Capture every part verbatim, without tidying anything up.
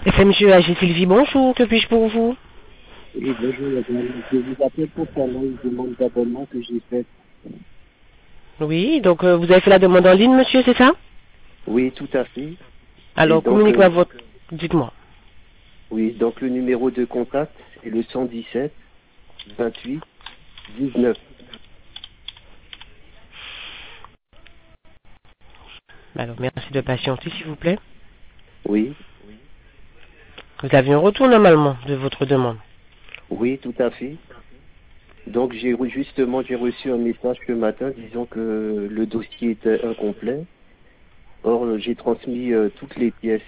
F M G A G Sylvie, bonjour, que puis-je pour vous? Oui, bonjour, madame. Je vous appelle concernant une demande d'abonnement que j'ai faite. Oui, donc euh, vous avez fait la demande en ligne, monsieur, c'est ça? Oui, tout à fait. Et Alors, donc, communiquez-moi euh, votre... Dites-moi. oui, donc le numéro de contact est le cent dix-sept, vingt-huit, dix-neuf. Alors, merci de patienter, s'il vous plaît. Oui, Vous avez un retour, normalement, de votre demande. oui, tout à fait. Donc, j'ai re- justement, j'ai reçu un message ce matin disant que le dossier était incomplet. Or, euh, j'ai transmis euh, toutes les pièces.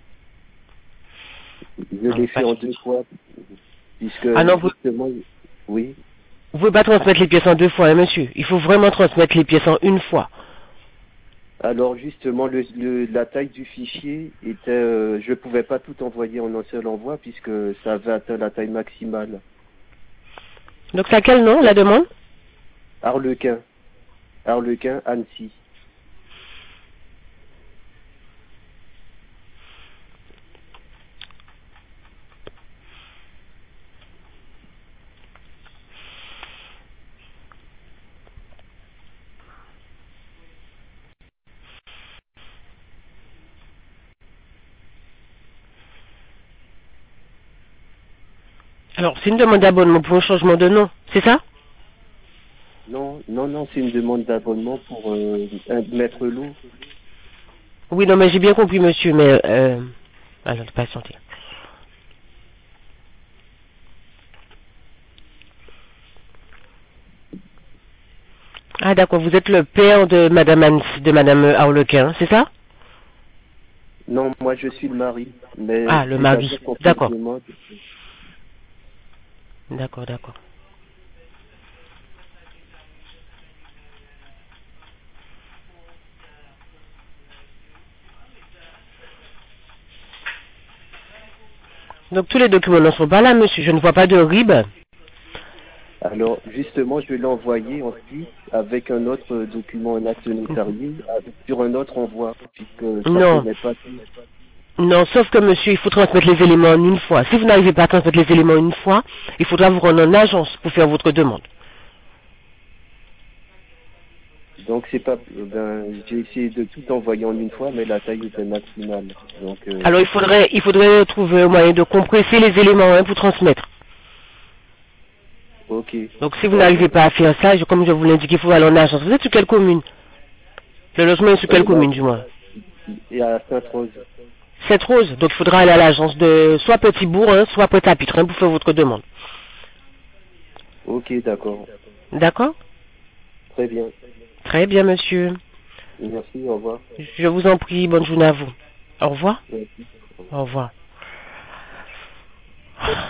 Je Alors, l'ai fait pas... en deux fois, puisque Ah non, vous justement, oui. ne pouvez pas transmettre les pièces en deux fois, hein, monsieur. Il faut vraiment transmettre les pièces en une fois. Alors justement, le, le- la taille du fichier était, euh, je pouvais pas tout envoyer en un seul envoi puisque ça avait atteint la taille maximale. Donc, c'est à quel nom, la demande? Arlequin, Arlequin, Annecy. Alors, c'est une demande d'abonnement pour un changement de nom, c'est ça? Non, non, non, c'est une demande d'abonnement pour euh, un- mettre l'eau. Oui, non, mais j'ai bien compris, monsieur, mais... Euh... Alors, patientez. Ah, d'accord, vous êtes le père de madame Annecy, de madame Arlequin, c'est ça? Non, moi je suis le mari, mais Ah, le mari. c'est-à-dire qu'on fait une D'accord. demande. D'accord, d'accord. Donc tous les documents ne sont pas là, monsieur. Je ne vois pas de R I B. Alors justement, je l'ai envoyé ensuite avec un autre euh, document, un acte notarié, avec- sur un autre envoi, puisque ça Non. tenait pas tout. Non, sauf que monsieur, il faut transmettre les éléments en une fois. Si vous n'arrivez pas à transmettre les éléments une fois, il faudra vous rendre en agence pour faire votre demande. Donc c'est pas, euh, ben, j'ai essayé de tout envoyer en une fois, mais la taille était maximale. Donc euh, Alors il faudrait, il faudrait trouver un moyen de compresser les éléments hein, pour transmettre. ok, Donc si vous n'arrivez d'accord. pas à faire ça, je- comme je vous l'indique, il faut aller en agence. Vous êtes sur quelle commune? Le logement est sur quelle Euh, là, commune du moins? et à Sainte-Rose. Cette rose. Donc il faudra aller à l'agence de soit Petit-Bourg, hein, soit Pointe-à-Pitre hein, pour faire votre demande. Ok, d'accord. D'accord? Très bien. Très bien, monsieur. Merci, au revoir. Je vous en prie, bonne journée à vous. Au revoir. Merci. Au revoir.